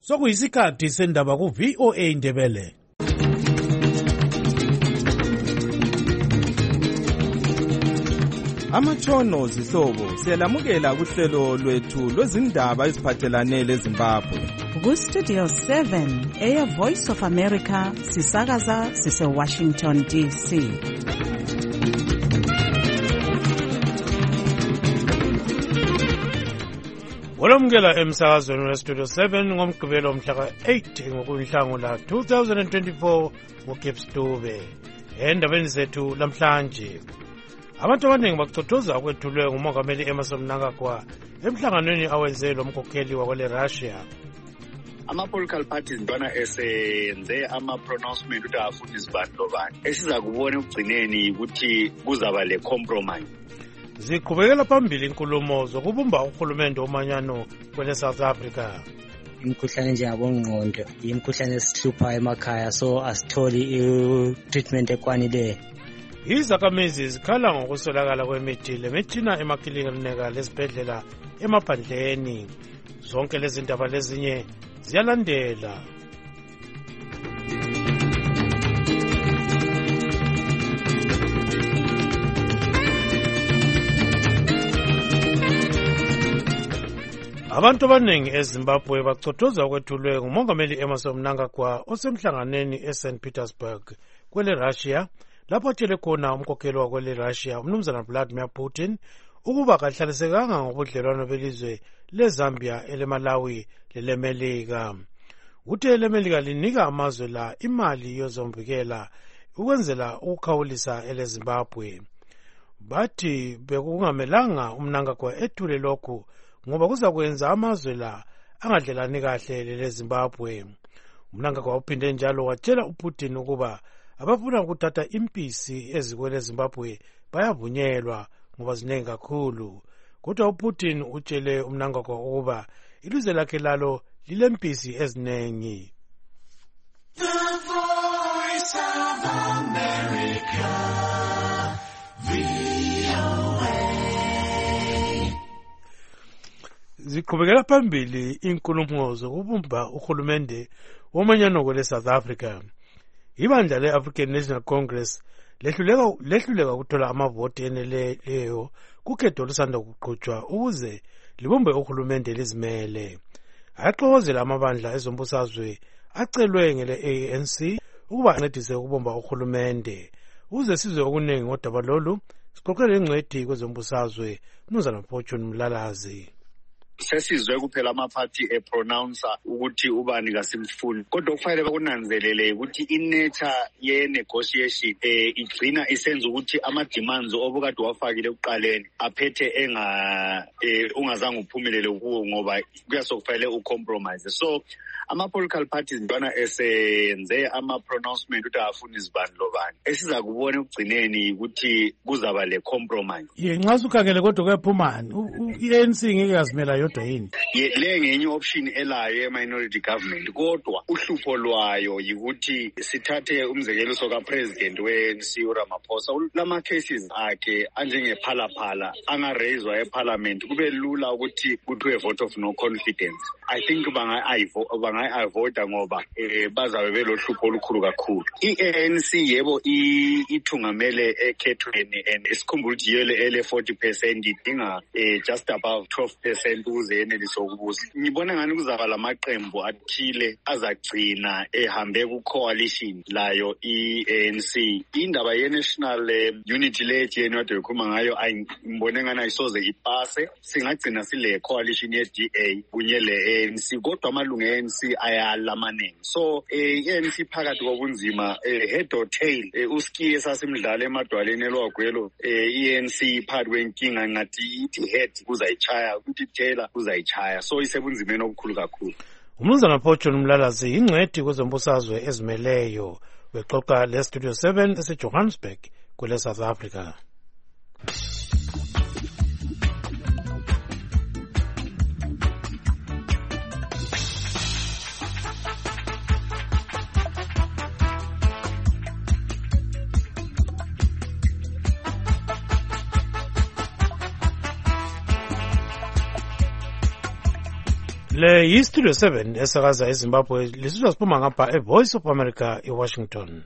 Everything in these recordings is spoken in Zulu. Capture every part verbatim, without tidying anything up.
Sokuyisikhathi sendaba ku V O A Ndebele. Amatshono zihlobo siyalamukela kuhlelo lwethu lwezindaba eziphathelane leZimbabwe. Ku Studio seven, Air Voice of America, sisakaza sise Washington D C. Olomgela emsakazweni we Studio seven ngomgqibelo mhla ka eight ngokunhlangula two thousand twenty-four ngoGibbs Dube. Endabeni zethu lamhlanje, abantu abaningi bakuthothoza kwethulwe ngumongameli Emmerson Mnangagwa emhlanganweni awenze lo mkhokheli wakwele Russia. Ama-political parties ntwana esenze ama-pronouncement ukuthi afuna izibandlo bani esiza kubona ekugcineni ukuthi kuzaba le compromise. Ziqhubekela phambili inkulumo zokubumba uhulumende omanyano kwele South Africa. Imikhuhlane njengabongqondo imikhuhlane esihlupha emakhaya, so asitholi i-treatment ekwanileyo. Izakhamizi zikhala ngokuswelakala kwemithi lemitshina emakilinika lezibhedlela emaphandleni. Zonke lezi ndaba lezinye ziyalandela. Abantu abaningi eZimbabwe bakuthothoza kwethulwe ngumongameli Emmerson Mnangagwa osemhlanganeni eSaint Petersburg kwele Russia, lapho atshele khona umkhokheli wakwele Russia umnumzana Vladimir Putin ukuba kahlalisekanga ngobudlelwano belizwe leZambia, eleMalawi leleMelika. Uthe eleMelika linika amazwe la imali yozombikela ukwenzela ukukhawulisa eleZimbabwe. Bathi bekungamelanga uMnangagwa ethule lokhu ngoba kuza kwenza amazwe la angadlelani kahle leleZimbabwe. uMnangagwa uphinde njalo watshela uPutin ukuba abafuna ukuthatha impisi ezikwele Zimbabwe bayavunyelwa ngoba ziningi kakhulu. Kodwa uPutin utshele uMnangagwa ukuba ilizwe lakhe lalo lilempisi eziningi. The Voice of America, V O A. Ziqhubekela phambili inkulumo zokubumba uhulumende womanyano kwele South Africa. Ibandla le-African National Congress lehluleka lehluleka ukuthola amavoti eneleyo kukhetho olusanda kuqhutshwa ukuze libumbe uhulumende lizimele. Ayaxokozela amabandla ezombusazwe acelwe ngele-A N C ukuba ancedise ukubumba uhulumende. Uze sizwe okuningi ngodaba lolu, siqoqele ingcwethi kwezombusazwe uMnumzana Fortune Mlalazi. Sesizwe kuphela amaphathi epronounce ukuthi ubani kasimfuni, kodwa kufanele bakunanzelele ukuthi inature ye-negotiation eh igcina isenza ukuthi ama-demands obukade wafakile ekuqaleni aphethe enga eh, ungazange uphumelele kuwo ngoba kuyasokufanele ucompromise. So ama-political parties ntwana esenze ama-pronouncement ukuthi afuna izibandlo bani esiza kubona ekugcineni ukuthi kuzaba le compromise. Ye nxa sukhangele kodwa kuyaphumani i-A N C ngeke yazimela yodwa yini? Le ngenye option elayo ye-minority government, kodwa uhlupho lwayo yikuthi sithathe umzekelo soka-president we-A N C uRamaphosa, lama cases akhe anjengephalaphala angareyizwa eparliament kube lula ukuthi kuthiwe vote of no confidence. I think bangayi-avoida ngoba eh, bazabe belohlupho olukhulu kakhulu. I-A N C yebo ithungamele ekhethweni and isikhumbula ukuthi yele ele forty percent idinga eh, just above twelve percent ukuze yenelise ukubusa. Ngibona ngani kuzaba lamaqembu athile azagcina ehambe ku-coalition layo i-A N C. Indaba ye-national eh, unity lethi yena wade ukhuluma ngayo ayibone ngani ayisoze ipase. Singagcina sile coalition ye-D A kunye le-A N C, kodwa amalungu e-A N C ayalamaneni. So eh, i-A N C phakathi kobunzima eh, head or tail eh, uskiye sasimdlala emadwaleni elwagwelo eh, i-A N C phakathi kwenkinga ngathi ithi head kuzayichaya ukuthi tail kuzayichaya, so isebunzimeni obukhulu kakhulu. uMnumzana Fortune Mlalazi ingcwethi kwezombusazwe ezimeleyo wexoxa le Studio seven eseJohannesburg kwele South Africa. Le yiStudio seven esakaza eZimbabwe lisizwa siphuma ngapha eVoice of America eWashington.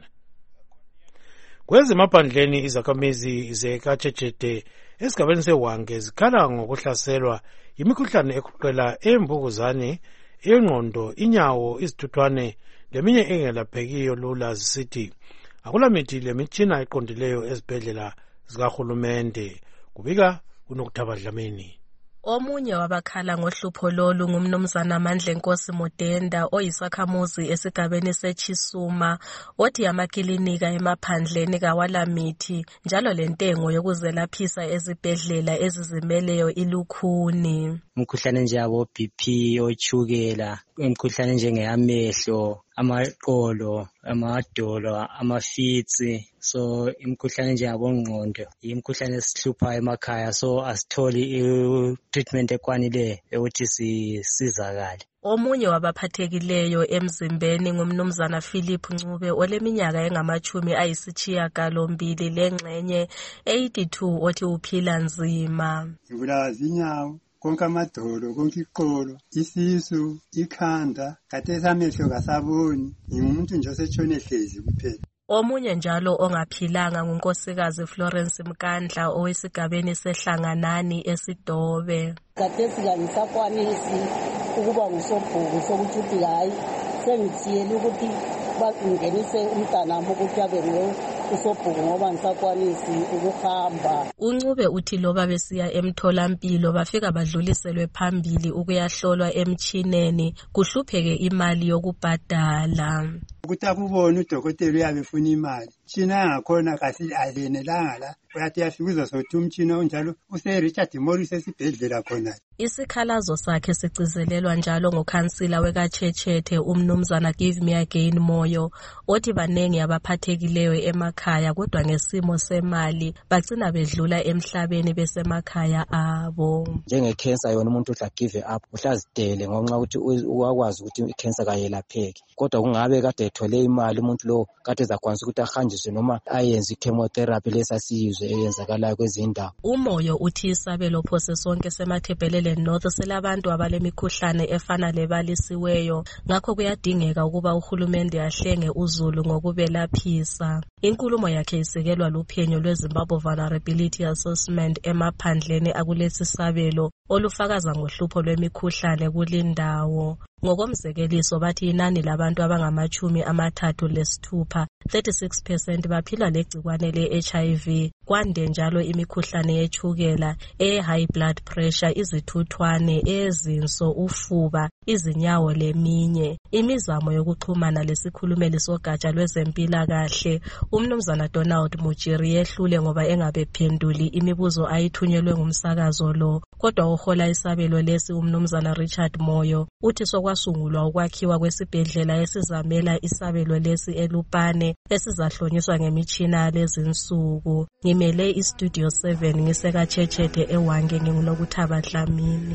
Kwezemaphandleni izakhamizi zeKatshetshe esigabeni seWange zikhala ngokuhlaselwa yimikhuhlane ekhuqela emvukuzane, engqondo, inyawo, izithuthwane leminye engelaphekiyo lula zisithi akulamithi lemitshina eqondileyo ezibhedlela zikahulumende. Kubika kunokuthaba Dlamini. Omunye wabakhala ngohlupho lolu ngumnumzana Mandle Nkosi Mudenda oyisakhamuzi esigabeni seChisuma othi amakilinika emaphandleni kawalamithi njalo lentengo yokuzelaphisa ezibhedlela ezizimeleyo ilukhuni. Umkhuhlane nje yabo B P, ochukela, imkhuhlane njengeyamehlo, amaqolo, amadolo, amafitsi, so imkhuhlane nje yabo ngqondo, imkhuhlane esihluphayo emakhaya, so asitholi treatment ekwanileyo ukuthi sisizakale. Omunye wabaphathekileyo emzimbeni ngumnumzana Philip Ncube oleminyaka engamachumi ayisitshiyagalombili lengxenye eighty-two othi uphila nzima. Ngibulawa zinyawo, konke amadolo, konke iqolo, isisu, ikhanda, khathesi amehlo kasaboni, ngumuntu nje osetshone hlezi kuphela. Omunye njalo ongaphilanga ngunkosikazi Florence Mkandla owesigabeni seHlanganani eSidobe. Khathesi kangisakwanisi ukuba ngusobhuku sokuthi uthi hayi sengithiyele ukuthi bangenise umntanami ukuthi abe usobhuku ngoba ngisakwanisi ukuhamba. uNcube uthi loba besiya emtholampilo bafika badluliselwe phambili ukuyahlolwa emtshineni kuhlupheke imali yokubhadala. Ukuthi akubone udokotela uyabe efuna imali. Tshina ngakhona kasi alenelanga la. Uyathi yafika sothi umtshina onjalo use Richard Morris esibhedlela khona. Isikhalazo sakhe sicizelelwa njalo ngokhansila wekaChetchethe umnumzana Give Me Again Moyo othi banengi abaphathekileyo emakhaya kodwa ngesimo semali bagcina bedlula emhlabeni besemakhaya abo. Njenge cancer yona umuntu udla give up uhlazidele ngonxa ukuthi uwakwazi ukuthi icancer kayelapheki kodwa kungabe kade ethole imali umuntu lo kade ezakwanisa ukuthi ahanjiswe noma ayenze chemotherapy lesasizwe eyenzakalayo kwezindawo. Umoyo uthi isabelo phose sonke semathebhelele North selabantu abalemikhuhlane efana lebalisiweyo ngakho kuyadingeka ukuba uhulumende ahlenge uzulu ngokubelaphisa. Inkulumo yakhe isekelwa luphenyo lweZimbabwe Vulnerability Assessment emaphandleni akulesi sabelo olufakaza ngohlupho lwemikhuhlane kulindawo. Ngokomzekeliso bathi inani labantu abangamachumi amathathu lesithupha thirty-six percent baphila legcikwane le-H I V kwande njalo imikhuhlane yechukela, e-high blood pressure, izithuthwane, ezinso, ufuba, izinyawo leminye. Imizamo yokuxhumana lesikhulumeli sogatsha lwezempilakahle umnumzana Donald Mujiri yehlule ngoba engabephenduli imibuzo ayithunyelwe ngumsakazo lo kodwa uhola isabelo lesi umnumzana Richard Moyo uthi sokwasungulwa ukwakhiwa kwesibhedlela esizamela isabelo lesi eLupane esizahlonyiswa ngemitshina lezinsuku. Ngimele iStudio seven ngisekaChetchethe eWange ngingunokuthaba Dlamini.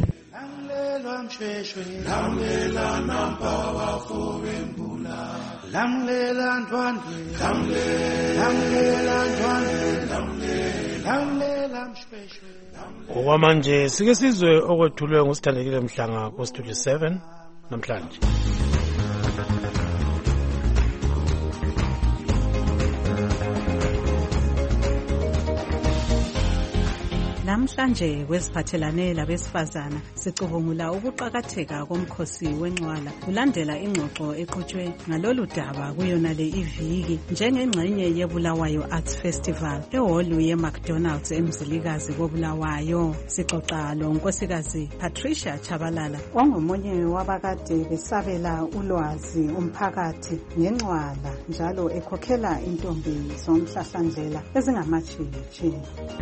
Lamlela nampa wafowembula lamlela ntwandwe lamlela ntwandwe lamlela mshweshwe. Okwamanje sike sizwe okwethulwe ngusithandekile Mhlanga kuStudio seven namhlanje. Namhlanje kwesiphathelane labesifazana sicubungula ukuqakatheka komkhosi wenqwala kulandela ingxoxo eqhutshwe ngalolu daba kuyona le iviki njengengxenye yeBulawayo Arts Festival eholu yeMcDonald's emzilikazi koBulawayo. Sixoxa lo nkosikazi Patricia Chabalala ongomunye wabakade besabela ulwazi umphakathi ngenqwala njalo ekhokhela intombi zomhlahlandlela ezingamatshitshi.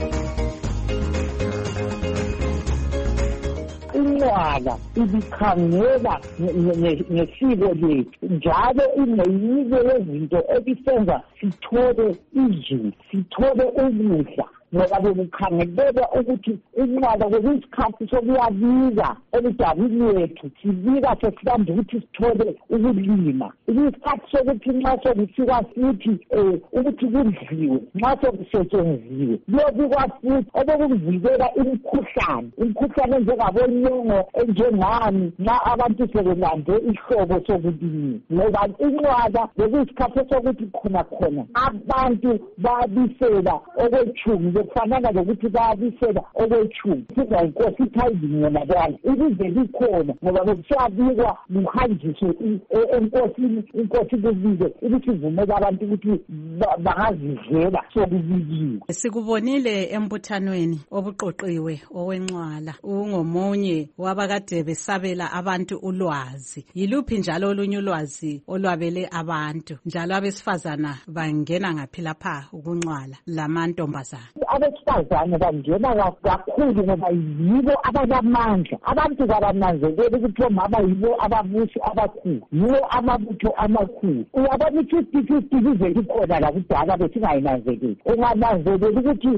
Inqwala ibikhangela ngesiko lethu njalo ineyike yezinto ebisenza sithole izwi sithole ukudla ngoba bekukhangelelwa ukuthi inqwala bekuyisikhathi sokuyabika eludabini lethu sibika sesilanda ukuthi sithole ukulima isikhathi sokuthi nxa sekufika futhi um ukuthi kudliwe nxa sekusetshenziswe kuyobikwa futhi okokuvikela imikhuhlane imikhuhlane enjengabonyongo enjengani nxa abantu sebelande ihlobo sokulima ngoba inqwala bekuyisikhathi sokuthi khona khona abantu babisela okwetshumi bekufanana lokuthi bayabisela okwetshumi siza inkosi ithayibinye nabana ibize likhona ngoba bekusiyabikwa kuhanjiswe enkosini inkosi kubike ukuthi ivumela abantu ukuthi bangazidlela sokubikiwe. Sikubonile embuthanweni obuqoqiwe owenqwala ungomunye wabakade besabela abantu ulwazi. Yiluphi njalo olunye ulwazi olwabele abantu njalo abesifazana bangena ngaphi lapha ukunqwala lamantombazana? Abesifazane bangena kakhulu ngoba yibo abalamandla. Abantu babananzelela ukuthi omama yibo ababusi abakhulu yibo amabutho amakhulu. Uyabona i-fifty fifty lize likhona la kudala besingayinanzeleli. Ungananzeleli ukuthi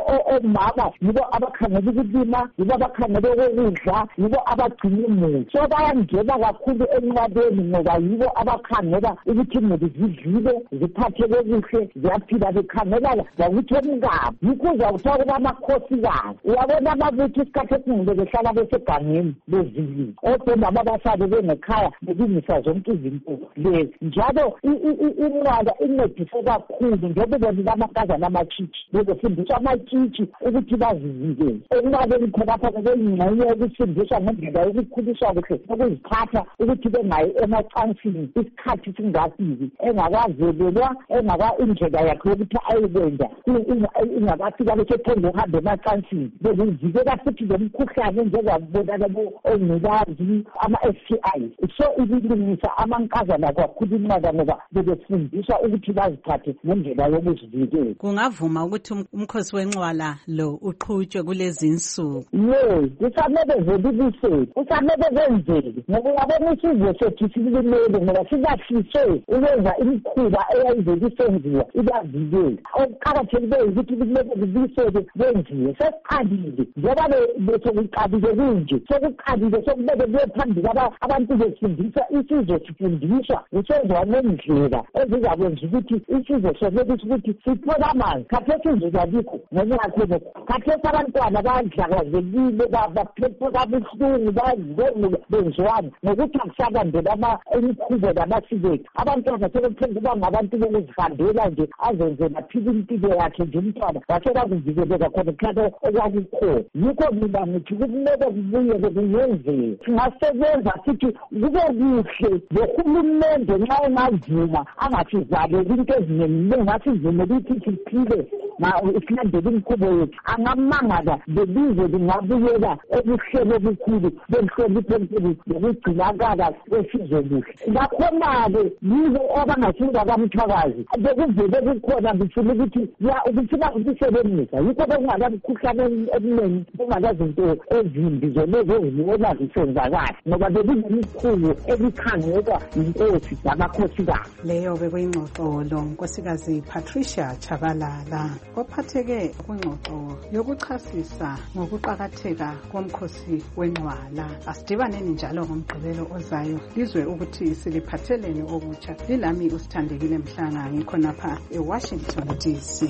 omama yibo abakhangela ukulima yibo abakhangela okudla yibo abagcina imuli. So bayangena kakhulu enqwaleni ngoba yibo abakhangela ukuthi imuli zidlile ziphatheke kuhle ziyaphila bekhangela ukuthi omngabo yikho uzawuthiwa kuba amakhosikazi. Uyabona amabutho isikhathi esiningi behlala besegangeni bezilile odwa basale bengekhaya belungisa zonke izinto lezi njalo inqwala incedise kakhulu njengoba lamankazana amatshitshi bezofundiswa amatshitshi ukuthi bazivikele enqwaleni khonapha kubeyingxenye yokusindiswa ngendlela yokukhuliswa kuhle ukuziphatha ukuthi bengayi emacansini isikhathi singafiki engakazelelwa engaka indlela yakhe yokuthi ayikwenza ingakafika besethembe uhambe emacansini bezivikela futhi lomkhuhlane njengabonana ongculazi ama-S T I. So ibilungisa amankazana kakhulu inqwala ngoba bebefundiswa ukuthi baziphathe ngendlela yokuzivikela. Kungavuma ukuthi umkhosi wenqwala lo uqhutshwe kulezi insuku? Yes, kufanele velibisele kufanele kwenzeke ngoba uyabona isizwe sethu silimele ngoba silahlise ukwenza imikhuba eyayivekisenziwa ibavikela. Okuqakathekileyo ukuthi kumele kubisele kwenziwe sesiqalile njengoba besekuqalile kunje sekuqalile sokumele kuye phambili abantu befundisa isizwe sifundiswa kusenziwa ngendlela ezizakwenza ukuthi isizwe sonele ukuthi sithole amanzi khathesi inzuzo alikho ngenxa yakho khathesi abantwana badlakazekile baphethwe kabuhlungu bayazibengula benziwani ngokuthi akusalandela imikhubo namasiko ethu. Abantwana sebephenduka ngabantu bokuzihambela nje azenze baphile impilo yakhe nje umntwana wasela kuvikeleka khona kuhlala okwakukhona. Yikho mina ngithi kumele kubuyele kuyenzeke singasebenza sithi kube kuhlelohulumende nxa engavuma angasivaleli into eziningi engasivumela ukuthi siphile silandela imikhubo yethu angamangala lelizwe lingabuyela ebuhlelo obukhulu benhlonipho enkulu lokugcinakala kwesizwe luhle. Ngakhona-ke yibo abangasinda kamthwakazi bekuvele kukhona ngifuna ukuthi ukufuna ukusebenza yikho bekungalamkhuhlane eminingi kungalazinto ezimbi zolezo ezibona zisenzakala ngoba bekunemikhulu ebikhangelwa yinkosi namakhosikazi. Leyo bekuyingxoxo lonkosikazi Patricia Chabalala ophatheke kwingxoxo yokuchasisa ngokuqakatheka komkhosi wenqwala. Asidibaneni njalo ngomgqibelo ozayo lizwe ukuthi siliphatheleni okutsha. Lilami uSithandekile Mhlanga ngikhonapha eWashington D C.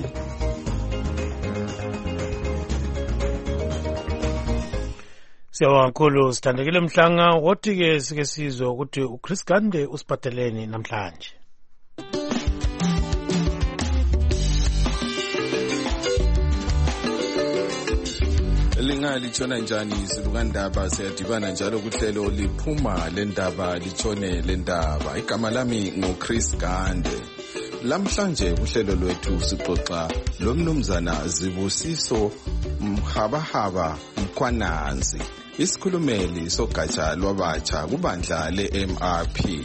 Siyabonga kakhulu Sithandekile Mhlanga. Wothi-ke sike sizwe ukuthi uChris Gande usiphatheleni namhlanje. Lingalitshona njani izilukandaba siyadibana njalo kuhlelo liphuma lendaba litshone lendaba. Igama lami nguChris Gande. Lamhlanje kuhlelo lwethu sixoxa lomnumzana Zibusiso Mhabahaba Mkhwananzi, isikhulumeli sogatsha lwabatsha kubandla le-M R P.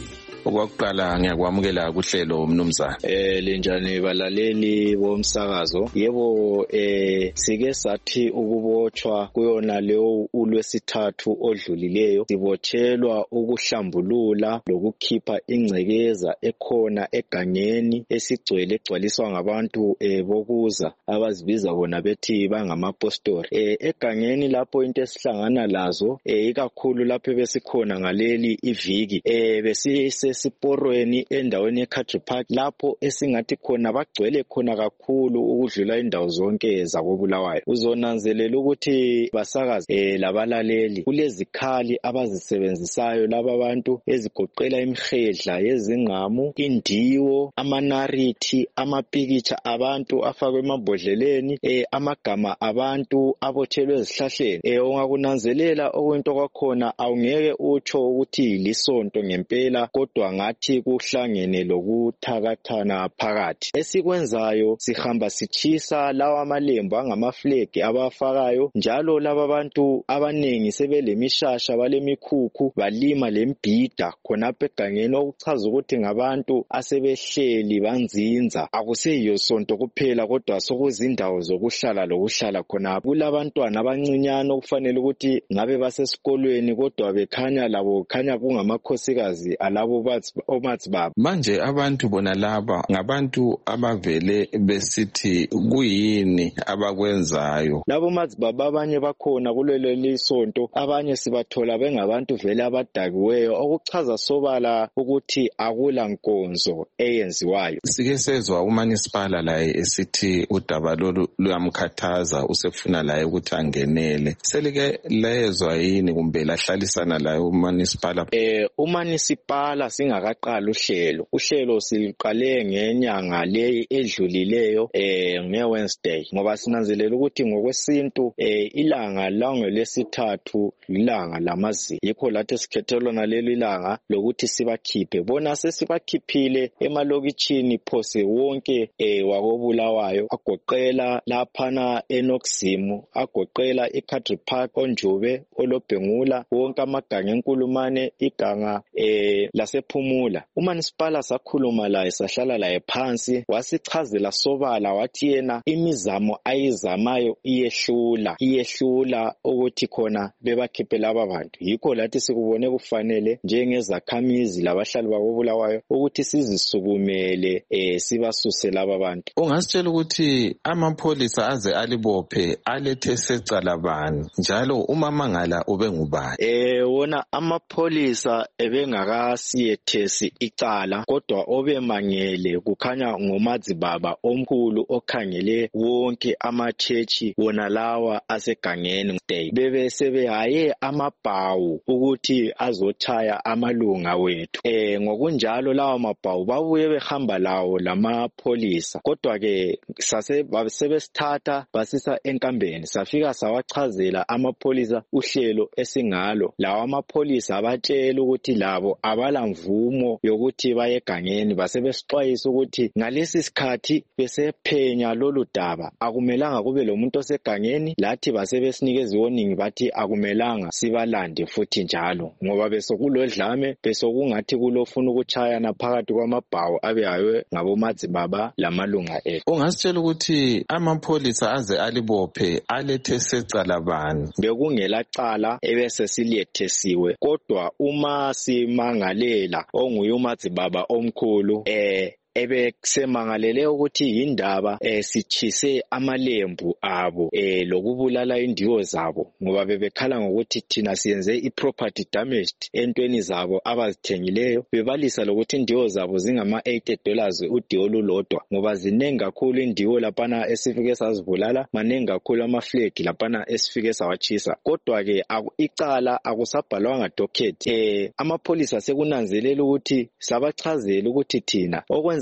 Okwakuqala ngiyakwamukela kuhlelo mnumzana. Eh linjani balaleli bomsakazo? Yebo eh sike sathi ukubotshwa kuyona leyo ulwesithathu odlulileyo sibotshelwa ukuhlambulula lokukhipha ingcekeza ekhona egangeni esigcwele egcwaliswa ngabantu eh bokuza abazibiza bona bethi bangamapostori. Eh egangeni lapho into esihlangana lazo eh ikakhulu lapho besikhona ngaleli iviki eh besisesiporweni endaweni eCountry Park lapho esingathi khona bagcwele khona kakhulu ukudlula indawo zonke zakobulawayo. Uzonanzelela ukuthi basakazi eh labalaleli kulezikhali abazisebenzisayo laba abantu ezigoqela imihedla yezingqamu, indiwo, amanarithi, amapikitsha abantu afakwe emabhodleleni, eh amagama abantu abotshelwe ezihlahleni. Eh ungakunanzelela okwento kwakhona awungeke utsho ukuthi lisonto ngempela kodwa ngathi kuhlangene lokuthakathana phakathi. Esikwenzayo sihamba sichisa lawa amalembu angamaflegi abafakayo njalo laba abantu abanengi sebelemishasha balemikhukhu balima lembhida khonapha egangeni okuchaza ukuthi ngabantu asebehleli banzinza. Akuseyiyo sonto kuphela kodwa sokuzindawo zokuhlala lokuhlala khonapha. Kulabantwana abancinyane okufanele ukuthi ngabe basesikolweni kodwa bekhanya labo khanya kungamakhosikazi alabo omathi baba. Manje abantu bona laba ngabantu abavele besithi kuyini abakwenzayo. Labo mathi baba abanye bakhona kulelo lisonto, abanye sibathola bengabantu vele abadakiweyo okuchaza sobala ukuthi akula nkonzo eyenziwayo. Sike sezwa uManisipala laye esithi udaba lolu luyamkhathaza usefuna laye ukuthi angenele. Selike lezwa yini kumbe lahlalisana laye uManisipala? Eh uManisipala singakaqala uhlelo. Uhlelo siliqale ngenyanga le edlulileyo eh ngeWednesday ngoba sinanzelela ukuthi ngokwesintu eh ilanga langolesithathu ilanga lamazi. Yikho lathi sikhethelwa naleli ilanga lokuthi sibakhiphe. Bona sesibakhiphile emalokitshini phose wonke eh wakobulawayo agoqela laphana eNoximu, agoqela eCountry Park, Onjube, Olobhengula, wonke amaganga enkulumane, iganga eh lasephumula. uManisipala sakhuluma laye sahlala laye phansi wasichazela sobala wathi yena imizamo ayizamayo iyehlula iyehlula ukuthi khona bebakhiphe laba bantu. Yikho lathi sikubone kufanele njengezakhamizi labahlali bakobulawayo ukuthi sizisukumele eh sibasuse laba bantu. Ungasitshela ukuthi amapholisa aze alibophe alethe secala bani njalo uma mangala ube ngubani? Eh wona amapholisa ebengakasiyethesi icala kodwa obemangele kukhanya ngomazi baba omkhulu okhangele wonke amachechi wona lawa asegangeni. Bebe sebehaye amabhawu ukuthi azochaya amalunga wethu. Eh ngokunjalo lawa mabhawu babuye behamba lawo lamapholisa kodwa ke sase sebesithatha basisa enkambeni safika sawachazela amapholisa uhlelo esingalo. Lawa amapholisa abatshela ukuthi labo abala mvumo yokuthi baye egangeni basebesixwayisa ukuthi ngalesi sikhathi besephenya lolu daba akumelanga kube lomuntu osegangeni. Lathi basebesinikeza warning bathi akumelanga sibalande futhi njalo ngoba besokulodlame besokungathi kulofuna ukuchayana phakathi kwamabhawu abehawe ngabomazi baba lamalunga ethu. Ungasitshela ukuthi amapholisa aze alibophe alethe secala bani? Bekungela cala ebese silethesiwe kodwa uma simangalela onguye umazi baba omkhulu eh ebe semangalele ukuthi indaba eh sichise amalembu abo eh lokubulala indiwo zabo ngoba bebekhala ngokuthi thina siyenze iproperty damaged entweni zabo abazithengileyo. Bebalisa lokuthi indiwo zabo zingama eighty dollars udiwo lolodwa ngoba zinengi kakhulu indiwo lapana esifike sazibulala, manengi kakhulu amaflegi lapana esifike sawachisa. Kodwa ke icala akusabhalwanga docket. Eh amapholisa sekunanzelela ukuthi sabachazela ukuthi thina okwenza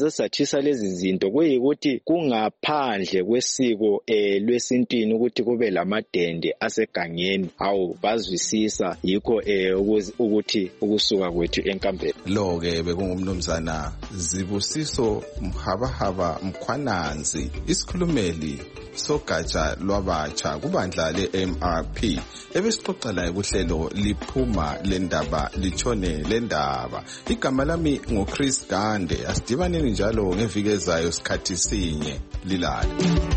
senze sathisa lezi zinto kuyikuthi kungaphandle kwesiko eh lwesintini ukuthi kube lamadende asegangeni awu bazwisisa yikho eh ukuthi ukusuka kwethu enkambeni. Lo ke bekungumnumzana Zibusiso Mhabahaba Mkhwananzi, isikhulumeli sogatsha lwabatsha kubandla le-M R P ebesixoxela kuhlelo liphuma lendaba litshone lendaba. Igama lami ngoChris Gande, asidibaneni njalo ngeviki ezayo sikhathi sinye lilala.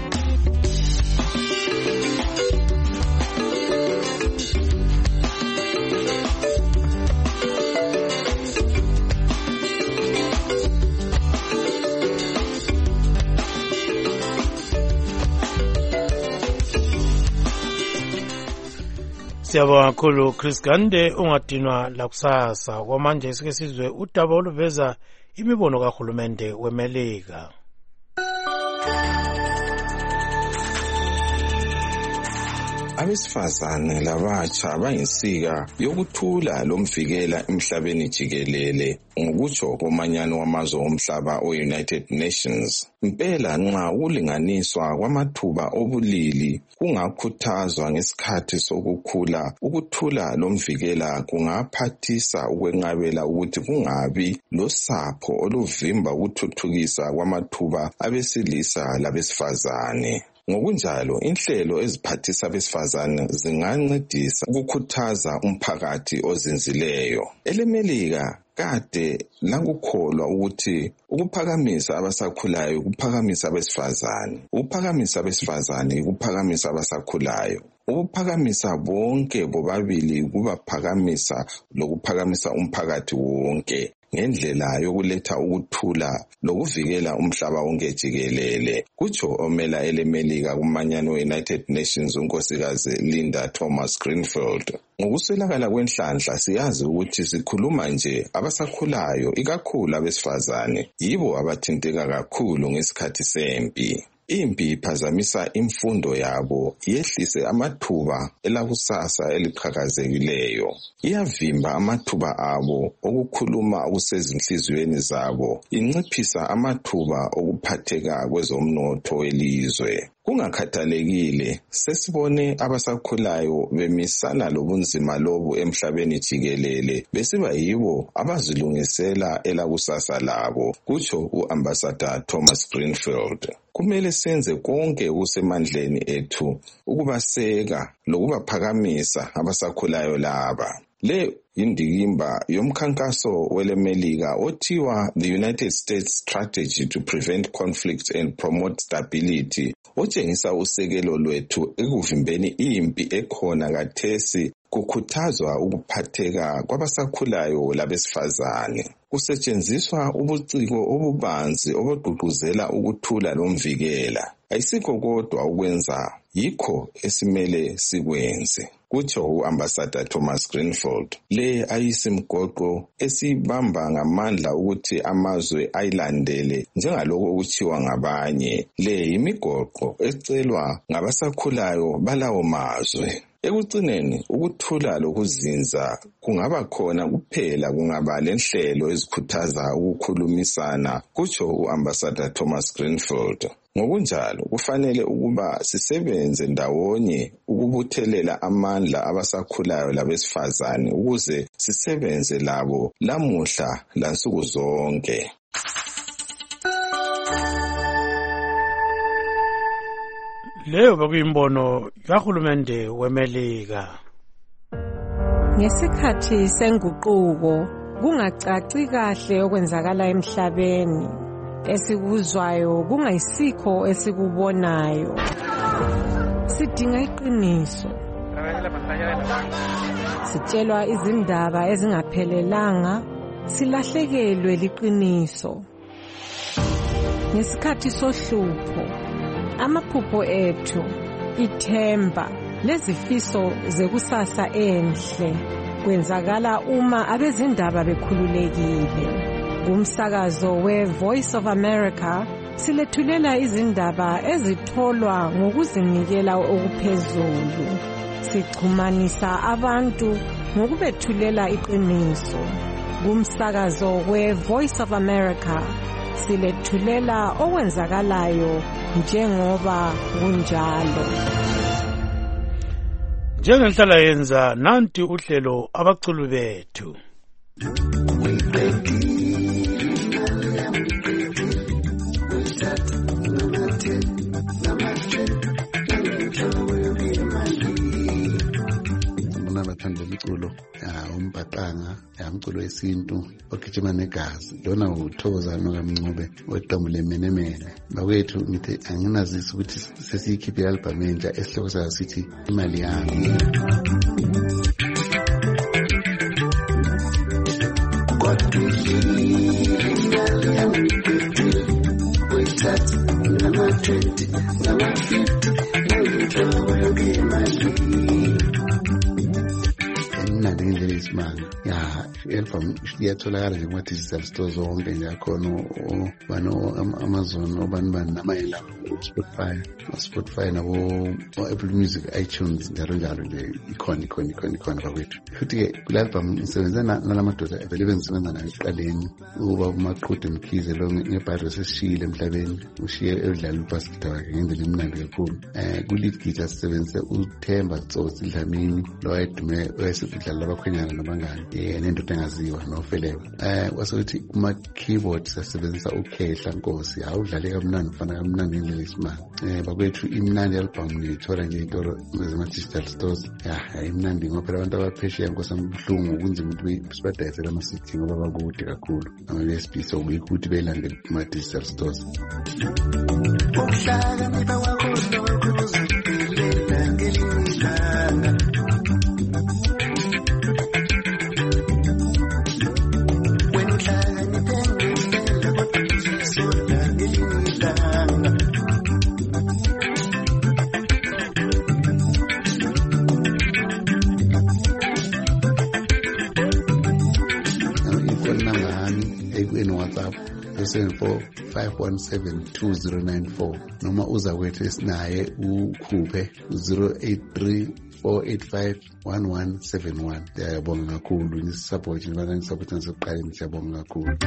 Siyabonga kakhulu Chris Gande, ungadinwa lakusasa. Kwamanje sike sizwe udaba oluveza imibono kahulumende weMelika. Abesifazane labatsha bayinsika yokuthula lomvikela emhlabeni jikelele ngokutsho komanyano wamazwe omhlaba o-United Nations. Impela nxa ukulinganiswa kwamathuba obulili kungakhuthazwa ngesikhathi sokukhula, ukuthula lomvikela kungaphathisa ukwenqabela ukuthi kungabi losapho oluvimba ukuthuthukisa kwamathuba abesilisa labesifazane. Ngokunjalo inhlelo eziphathisa abesifazane zingancedisa ukukhuthaza umphakathi ozinzileyo. EleMelika kade lakukholwa ukuthi ukuphakamisa abasakhulayo ukuphakamisa abesifazane, ukuphakamisa abesifazane ukuphakamisa abasakhulayo, ukuphakamisa bonke bobabili kubaphakamisa lokuphakamisa umphakathi wonke ngendlela yokuletha ukuthula lokuvikela umhlaba wonke jikelele. Kutsho omela eleMelika kumanyano we-United Nations unkosikazi Linda Thomas Greenfield. Ngokuswelakala kwenhlanhla siyazi ukuthi sikhuluma nje abasakhulayo, ikakhulu abesifazane yibo abathinteka kakhulu ngesikhathi sempi. Impi iphazamisa imfundo yabo, yehlise amathuba elakusasa eliqhakazekileyo, iyavimba amathuba abo okukhuluma okusezinhliziyweni zabo, inciphisa amathuba okuphatheka kwezomnotho welizwe. Kungakhathalekile, sesibone abasakhulayo bemisana lobunzima lobu emhlabeni jikelele, besiba yibo abazilungisela elakusasa labo, kutsho u-Ambassador Thomas Greenfield. Kumele senze konke okusemandleni ethu ukubaseka lokubaphakamisa abasakhulayo laba. Le indikimba yomkhankaso weleMelika othiwa The United States Strategy to Prevent Conflict and Promote Stability, otshengisa usekelo lwethu ekuvimbeni impi ekhona kathesi, kukhuthazwa ukuphatheka kwabasakhulayo labesifazane. Kusetshenziswa ubuciko obubanzi obugqugquzela ukuthula lomvikela. Ayisikho kodwa ukwenza yikho esimele sikwenze, kutsho u-Ambassador Thomas Greenfield. Le ayisimgoqo esibamba ngamandla ukuthi amazwe ayilandele njengalokho okutshiwa ngabanye. Le imigoqo ecelwa ngabasakhulayo balawo mazwe. Ekucineni ukuthula lokuzinza kungaba khona kuphela kungaba lenhlelo ezikhuthaza ukukhulumisana, kutsho u-Ambassador Thomas Greenfield. Ngokunjalo kufanele ukuba sisebenze ndawonye ukubuthelela amandla abasakhulayo labesifazane ukuze sisebenze labo lamuhla lansuku zonke. Leyo bekuyimbono kahulumende weMelika. Ngesikhathi senguquko kungacaci kahle okwenzakala emhlabeni, esikuzwayo kungayisikho esikubonayo. Sidinga iqiniso. Sitshelwa izindaba ezingaphelelanga, silahlekelwe liqiniso. Ngesikhathi sohlupho, amaphupho ethu, ithemba, lezifiso zekusasa enhle kwenzakala uma abezindaba bekhululekile. Umsakazo we-Voice of America silethulela izindaba ezitholwa ngokuzinikela okuphezulu. Sichumanisa abantu ngokubethulela iqiniso. Umsakazo we-Voice of America silethulela okwenzakalayo njengoba kunjalo. Njengenhlala yenza nanti uhlelo abaculi bethu. Abathanda umculo umbhaqanga umculo wesintu ogijima negazi lona uthokozano kaMncube weqembu lemenemene. Bakwethu ngithi anginazisa ukuthi sesiyikhiphe i-album entsha esihloko sayo sithi imali yami. Mnandi ngendlela eyisimanga ya i-album iyatholakala nje kuma-digital stores zonke nje akhona bano Amazon obani bani namayela Spotify Spotify nabo Apple Music, iTunes njalo njalo nje ikhona ikhona ikhona ikhona bakwethu. Futhi-ke kule album ngisebenze nalamadoda vele bengisebenza nayo ekuqaleni uba uMaqhude Mkhize lo ngebhadre sesishiyile emhlabeni ushiye edlala ubhasketball wakhe ngendlela emnandi kakhulu. Um ku-lead guitar sisebenzise uThemba Tsotsi Dlamini lo wayedume wayesudlala labakhwenyana nabangani nendoda engaziwa nofeleba. Um wasekuthi kuma-keyboard sasebenzisa uKhehla Nkosi awudlale kamnandi ufana kamnandi ngendlela eyisimanga. Um bakwethu imnandi i-album ngiyithola nje iy'tolo zema-digital stores. Ya imnandi ngoba phela abantu abaphesheya Nkosi yami buhlungu kunzima ukuthi sibadayisele ama-C D ngoba bakude kakhulu ama-U S B so kubikho ukuthi beyilandele kuma-digital stores. seven four five one seven two zero nine four noma uza kwethu esinaye ukhuphe zero eight three four eight five one one seven one. Ngiyabonga kakhulu nisisupport njengoba nisisupport ngisaqala ngiyabonga kakhulu.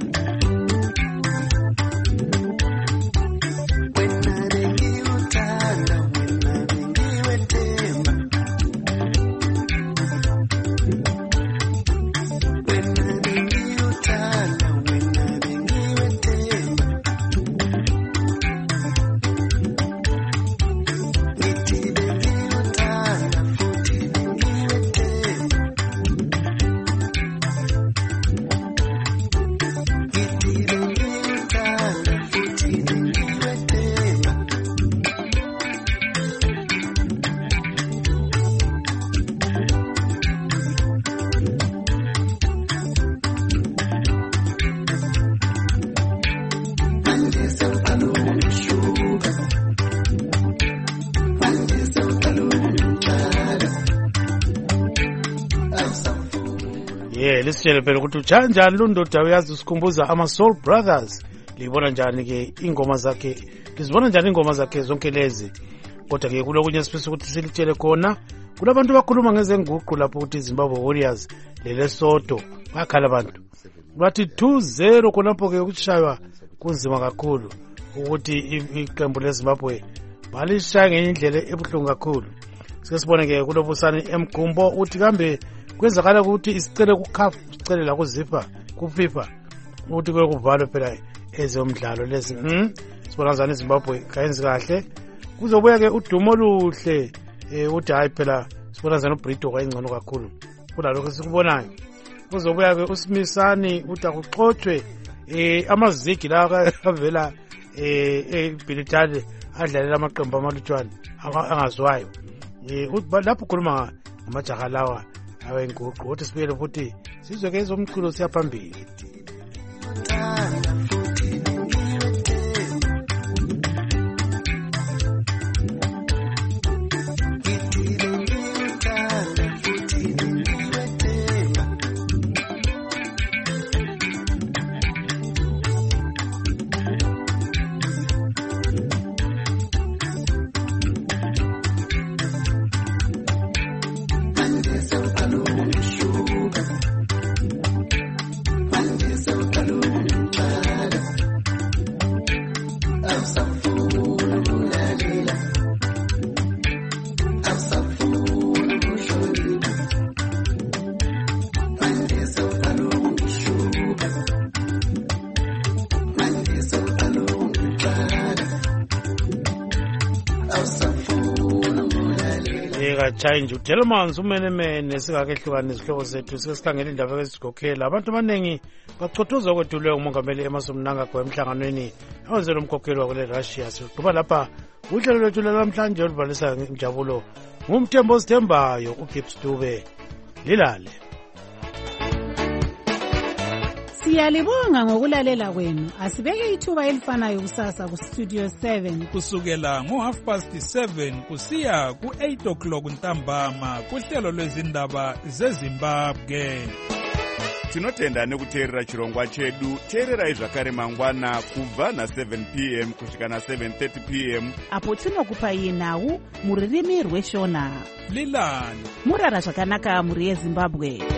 Lisitshele phela ukuthi ujanjani lundoda uyazi usikhumbuza ama-Soul Brothers. Libona njani ke ingoma zakhe, lizibona njani ingoma zakhe zonke lezi. Kodwa ke kulokunye sifisa ukuthi silitshele khona kulabantu bakhuluma ngezenguqu lapho ukuthi Zimbabwe Warriors leLesotho bakhala abantu bathi two zero khonapho ke ukushaywa kunzima kakhulu ukuthi iqembu leZimbabwe balishaya ngenye indlela ebuhlungu kakhulu. Sike sibone ke kulobusani eMgumbo uthi kambe kwenzakala ukuthi isicele kuCAF isicele la kuZifa kuFIFA ukuthi kwe kuvalwe phela ezomdlalo lezi. Mhm sibona njani iZimbabwe kayenzi kahle kuzobuya ke udumo luhle eh uthi hayi phela sibona njani uBrito kwayingcono kakhulu kulalo sikubonayo. Kuzobuya ke uSmisani uthi akuxoxwe eh amazigi la avela eh eBilitale adlalela amaqembu amalutshwane angazwayo. Eh lapho ukhuluma ngamajaha lawa awenguqu uthi sibuyele futhi sizwe ke ezomculo siyaphambili. singatshayi nje uDelmans umenemene singakehlukana izihloko zethu sike sikhangela indaba ezigokhela abantu abaningi bachothoza okwethuleyo umongameli Emmerson Mnangagwa emhlanganweni owenzelwe umkhokheli wakule Russia. Siqhuba lapha uhlelo lwethu namhlanje olubalisa injabulo ngumthembo osithembayo uGibbs Dube. Lilale. Siyalibonga ngokulalela kwenu. Asibeke ithuba elifanayo kusasa ku Studio seven kusukela ngo half past seven kusiya ku eight o'clock ntambama kuhlelo lwezindaba zeZimbabwe. Tinotenda nekuteerera chirongwa chedu. Teererai zvakare mangwana kubva na seven p m kusvika na seven thirty p m apo tinokupai nhau muririmi rweshona. Lilani murara zvakanaka muri yeZimbabwe.